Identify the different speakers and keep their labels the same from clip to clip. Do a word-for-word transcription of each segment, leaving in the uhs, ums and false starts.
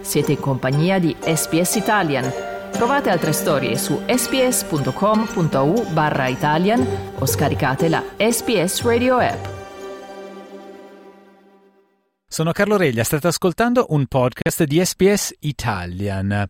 Speaker 1: Siete in compagnia di S B S Italian. Trovate altre storie su sbs.com.au barra Italian o scaricate la S B S Radio app.
Speaker 2: Sono Carlo Reglia, state ascoltando un podcast di S B S Italian.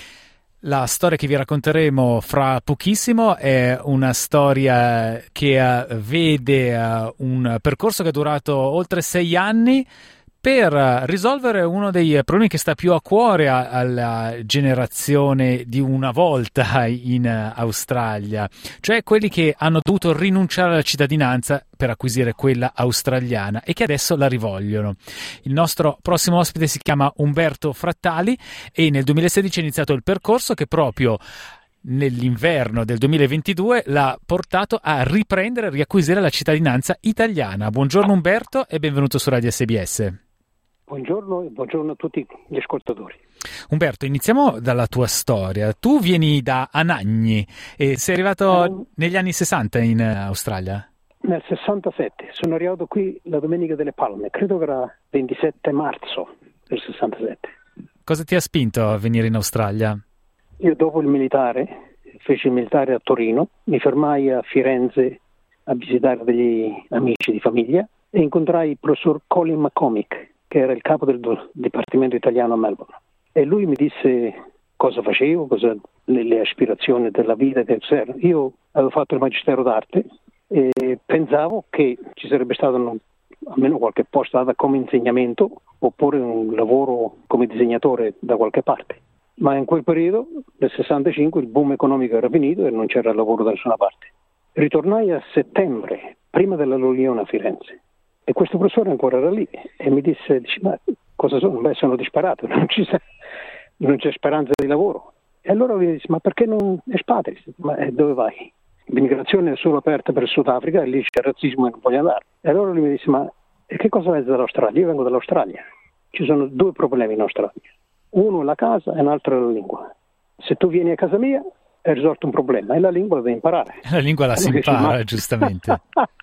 Speaker 2: La storia che vi racconteremo fra pochissimo è una storia che uh, vede uh, un percorso che è durato oltre sei anni per risolvere uno dei problemi che sta più a cuore a, alla generazione di una volta in Australia, cioè quelli che hanno dovuto rinunciare alla cittadinanza per acquisire quella australiana e che adesso la rivogliono. Il nostro prossimo ospite si chiama Umberto Frattali e nel duemilasedici è iniziato il percorso che proprio nell'inverno del duemilaventidue l'ha portato a riprendere e riacquisire la cittadinanza italiana. Buongiorno Umberto e benvenuto su Radio S B S.
Speaker 3: Buongiorno e buongiorno a tutti gli ascoltatori.
Speaker 2: Umberto, iniziamo dalla tua storia. Tu vieni da Anagni e sei arrivato eh, negli anni sessanta in Australia?
Speaker 3: Nel sessantasette. Sono arrivato qui la Domenica delle Palme, credo che era ventisette marzo del sessantasette.
Speaker 2: Cosa ti ha spinto a venire in Australia?
Speaker 3: Io dopo il militare, feci il militare a Torino, mi fermai a Firenze a visitare degli amici di famiglia e incontrai il professor Colin McCormick, che era il capo del Dipartimento Italiano a Melbourne. E lui mi disse cosa facevo, cosa, le, le aspirazioni della vita. Del ser. Io avevo fatto il Magistero d'Arte e pensavo che ci sarebbe stato un, almeno qualche posto data come insegnamento oppure un lavoro come disegnatore da qualche parte. Ma in quel periodo, nel sessantacinque, il boom economico era finito e non c'era lavoro da nessuna parte. Ritornai a settembre, prima dell'alluvione a Firenze. E questo professore ancora era lì e mi disse, dice, ma cosa sono? Beh, sono disparato, non, ci sa, non c'è speranza di lavoro. E allora mi disse, ma perché non espatri? Ma dove vai? L'immigrazione è solo aperta per il Sudafrica e lì c'è razzismo e non voglio andare. E allora lui mi disse, ma che cosa vedi dall'Australia? Io vengo dall'Australia. Ci sono due problemi in Australia. Uno è la casa e un altro è la lingua. Se tu vieni a casa mia è risolto un problema e la lingua la devi imparare.
Speaker 2: La lingua la si impara, dice, ma... giustamente.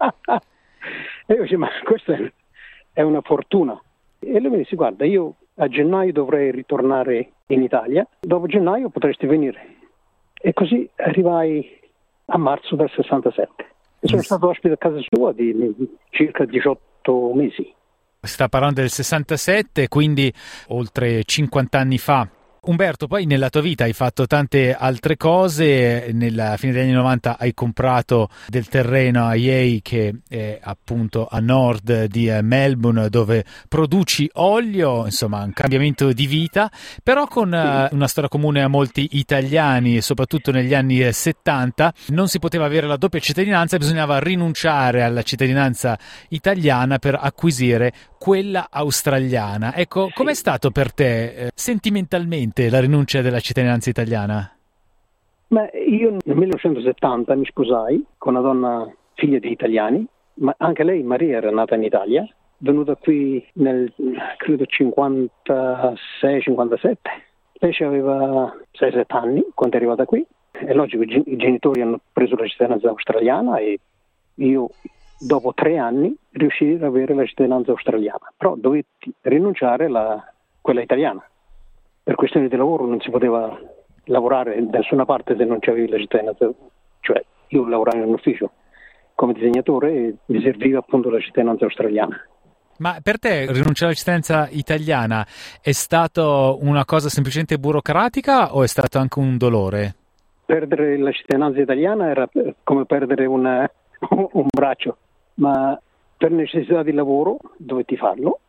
Speaker 3: E io dicevo, ma questa è una fortuna. E lui mi disse, guarda, io a gennaio dovrei ritornare in Italia, dopo gennaio potresti venire. E così arrivai a marzo del sessantasette. E sono stato ospite a casa sua di circa diciotto mesi.
Speaker 2: Si sta parlando del sessantasette, quindi oltre cinquanta anni fa. Umberto, poi nella tua vita hai fatto tante altre cose, nella fine degli anni novanta hai comprato del terreno a Yea che è appunto a nord di Melbourne dove produci olio, insomma un cambiamento di vita, però con uh, una storia comune a molti italiani, soprattutto negli anni settanta, non si poteva avere la doppia cittadinanza, bisognava rinunciare alla cittadinanza italiana per acquisire quella australiana. Ecco, com'è stato per te eh, sentimentalmente la rinuncia della cittadinanza italiana?
Speaker 3: Beh, io nel millenovecentosettanta mi sposai con una donna figlia di italiani, ma anche lei, Maria, era nata in Italia, venuta qui nel, credo, cinquantasei cinquantasette. Lei aveva sei sette anni quando è arrivata qui. È logico, i genitori hanno preso la cittadinanza australiana e io, dopo tre anni, riuscii ad avere la cittadinanza australiana. Però dovetti rinunciare alla quella italiana. Per questioni di lavoro non si poteva lavorare da nessuna parte se non c'avevi la cittadinanza, cioè io lavoravo in un ufficio come disegnatore e mi serviva appunto la cittadinanza australiana.
Speaker 2: Ma per te rinunciare alla cittadinanza italiana è stato una cosa semplicemente burocratica o è stato anche un dolore?
Speaker 3: Perdere la cittadinanza italiana era come perdere una, un braccio, ma per necessità di lavoro dovetti farlo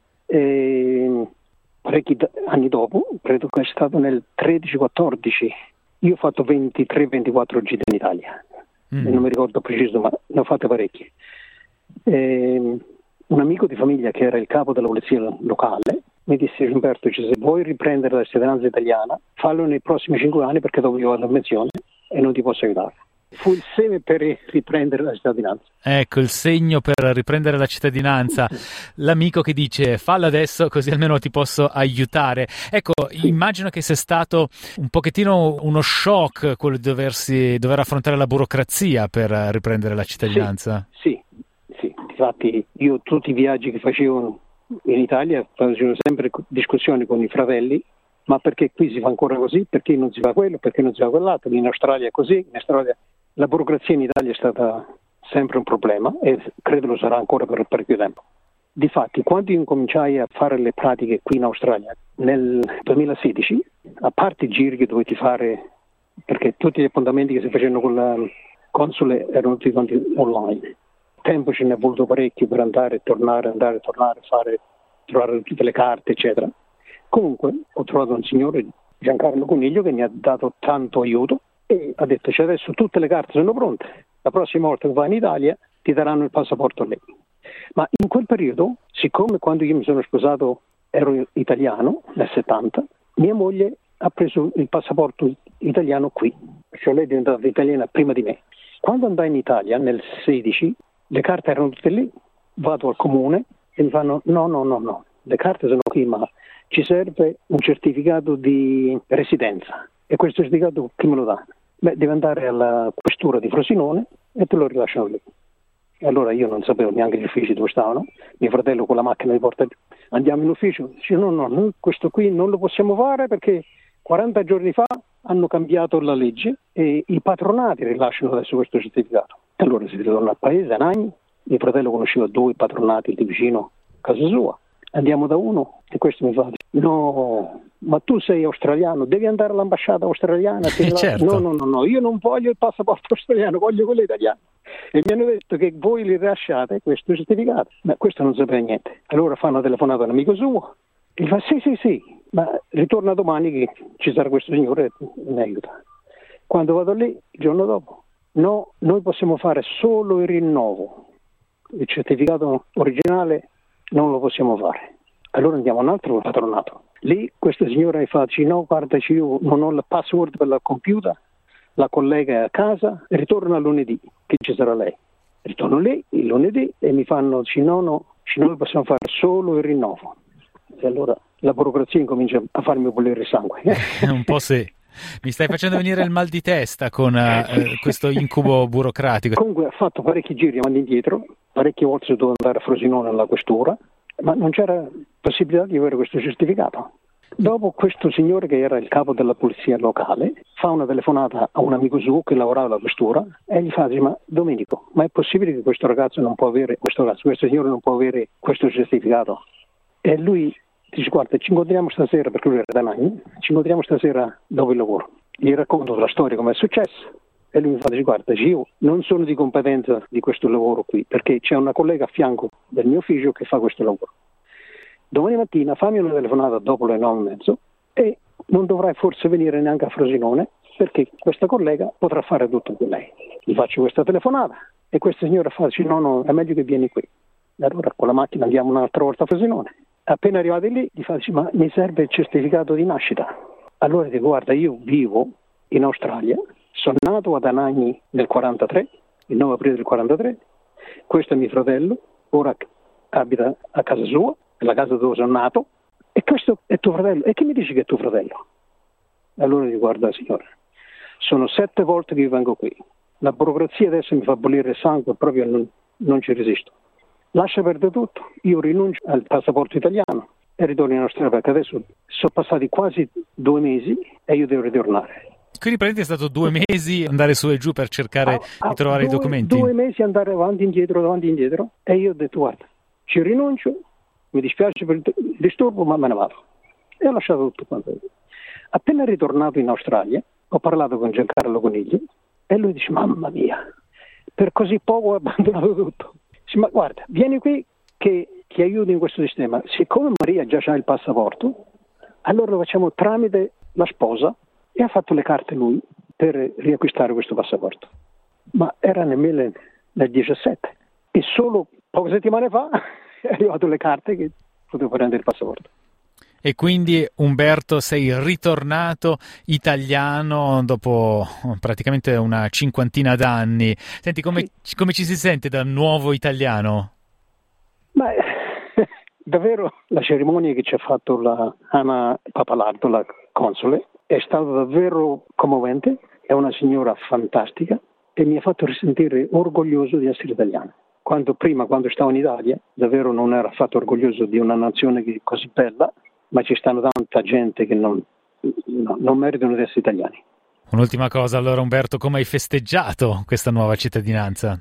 Speaker 3: e parecchi anni dopo, credo che è stato nel tredici quattordici, io ho fatto ventitré ventiquattro gite in Italia, mm. non mi ricordo preciso, ma ne ho fatte parecchie. E un amico di famiglia che era il capo della polizia locale mi disse, Umberto, cioè, se vuoi riprendere la cittadinanza italiana, fallo nei prossimi cinque anni perché dopo io vado in pensione e non ti posso aiutare. Fu il seme per riprendere la cittadinanza.
Speaker 2: Ecco, il segno per riprendere la cittadinanza. L'amico che dice fallo adesso così almeno ti posso aiutare. Ecco, sì. Immagino che sia stato un pochettino uno shock quello di doversi, dover affrontare la burocrazia per riprendere la cittadinanza.
Speaker 3: Sì, sì, sì. Infatti io tutti i viaggi che facevo in Italia facevo sempre discussioni con i fratelli ma perché qui si fa ancora così, perché non si fa quello, perché non si fa quell'altro, in Australia è così, in Australia la burocrazia in Italia è stata sempre un problema e credo lo sarà ancora per parecchio tempo. Difatti, quando io incominciai a fare le pratiche qui in Australia nel duemilasedici, a parte i giri che dovetti fare, perché tutti gli appuntamenti che si facevano con la console erano tutti quanti online, tempo ce ne è voluto parecchio per andare e tornare, andare e tornare, fare, trovare tutte le carte, eccetera. Comunque ho trovato un signore, Giancarlo Coniglio, che mi ha dato tanto aiuto e ha detto: cioè, adesso tutte le carte sono pronte, la prossima volta che vai in Italia ti daranno il passaporto lì. Ma in quel periodo, siccome quando io mi sono sposato ero italiano, nel settanta, mia moglie ha preso il passaporto italiano qui, cioè lei è diventata italiana prima di me. Quando andai in Italia nel sedici, le carte erano tutte lì, vado al comune e mi fanno no, no, no, no, le carte sono qui, ma ci serve un certificato di residenza. E questo certificato chi me lo dà? Beh, deve andare alla questura di Frosinone e te lo rilasciano lì. E allora io non sapevo neanche gli uffici dove stavano, mio fratello con la macchina mi porta, andiamo in ufficio, dice no, no, noi questo qui non lo possiamo fare perché quaranta giorni fa hanno cambiato la legge e i patronati rilasciano adesso questo certificato. E allora si ritorna al paese, a Nagni, mio fratello conosceva due patronati lì vicino a casa sua, andiamo da uno e questo mi fa, no, ma tu sei australiano, devi andare all'ambasciata australiana.
Speaker 2: Eh, certo.
Speaker 3: No, no, no, no, io non voglio il passaporto australiano, voglio quello italiano. E mi hanno detto che voi li rilasciate questo certificato. Ma questo non sapeva niente. Allora fa una telefonata a un amico suo e gli fa sì, sì, sì, ma ritorna domani che ci sarà questo signore e mi aiuta. Quando vado lì, il giorno dopo, no, noi possiamo fare solo il rinnovo. Il certificato originale non lo possiamo fare. Allora andiamo a un altro patronato. Lì questa signora mi fa, no, guardaci, io non ho il password per il computer, la collega è a casa, ritorna lunedì, che ci sarà lei. Ritorno lì il lunedì e mi fanno, no, no, noi possiamo fare solo il rinnovo. E allora la burocrazia incomincia a farmi bollire il sangue.
Speaker 2: Un po' sì. Mi stai facendo venire il mal di testa con uh, questo incubo burocratico.
Speaker 3: Comunque ha fatto parecchi giri avanti e indietro, parecchie volte si doveva andare a Frosinone alla questura, ma non c'era possibilità di avere questo certificato. Dopo questo signore, che era il capo della polizia locale, fa una telefonata a un amico suo che lavorava alla questura e gli fa, ma Domenico, ma è possibile che questo ragazzo non può avere, questo ragazzo, questo signore non può avere questo certificato? E lui dice, guarda, ci incontriamo stasera, perché lui era da Nagni, ci incontriamo stasera dopo il lavoro. Gli racconto la storia, come è successo, e lui mi fa, dice, guarda, io non sono di competenza di questo lavoro qui, perché c'è una collega a fianco del mio ufficio che fa questo lavoro. Domani mattina fammi una telefonata dopo le nove e mezzo e non dovrai forse venire neanche a Frosinone, perché questa collega potrà fare tutto con lei. Gli faccio questa telefonata e questa signora fa, dice, no, no, è meglio che vieni qui. E allora con la macchina andiamo un'altra volta a Frosinone. Appena arrivati lì, gli fa, dice, ma mi serve il certificato di nascita. Allora dico, guarda, io vivo in Australia, sono nato ad Anagni nel quarantatré, il nove aprile del quarantatré, questo è mio fratello, ora abita a casa sua, la casa dove sono nato, e questo è tuo fratello. E che mi dici che è tuo fratello? Allora dico, guarda signora, sono sette volte che io vengo qui, la burocrazia adesso mi fa bollire il sangue, proprio non, non ci resisto. Lascia perdere tutto, io rinuncio al passaporto italiano e ritorno in Australia, perché adesso sono passati quasi due mesi e io devo ritornare.
Speaker 2: Quindi praticamente è stato due mesi andare su e giù per cercare ah, di trovare
Speaker 3: due,
Speaker 2: i documenti?
Speaker 3: Due mesi andare avanti e indietro, avanti e indietro, e io ho detto, guarda, ci rinuncio, mi dispiace per il disturbo, ma me ne vado. E ho lasciato tutto quanto. Appena ritornato in Australia, ho parlato con Giancarlo Coniglio e lui dice, mamma mia, per così poco ho abbandonato tutto. Dice, ma guarda, vieni qui che ti aiuto in questo sistema. Siccome Maria già ha il passaporto, allora lo facciamo tramite la sposa, e ha fatto le carte lui per riacquistare questo passaporto. Ma era nel duemiladiciassette e solo poche settimane fa è arrivato le carte che potevo prendere il passaporto.
Speaker 2: E quindi Umberto sei ritornato italiano dopo praticamente una cinquantina d'anni. Senti, come, sì. come ci si sente da nuovo italiano?
Speaker 3: Beh, davvero la cerimonia che ci ha fatto la Anna Papalardo, la console, è stata davvero commovente. È una signora fantastica e mi ha fatto risentire orgoglioso di essere italiano. Quando prima, quando stavo in Italia, davvero non ero affatto orgoglioso di una nazione che è così bella, ma ci stanno tanta gente che non, no, non meritano di essere italiani.
Speaker 2: Un'ultima cosa, allora Umberto, come hai festeggiato questa nuova cittadinanza?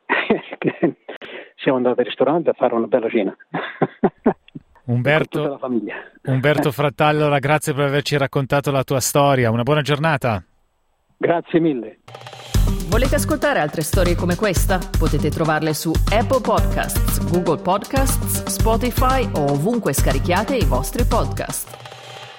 Speaker 3: Siamo andati al ristorante a fare una bella cena.
Speaker 2: Umberto,
Speaker 3: tutta la famiglia.
Speaker 2: Umberto Frattà, allora grazie per averci raccontato la tua storia, una buona giornata.
Speaker 3: Grazie mille.
Speaker 1: Volete ascoltare altre storie come questa? Potete trovarle su Apple Podcasts, Google Podcasts, Spotify o ovunque scarichiate i vostri podcast.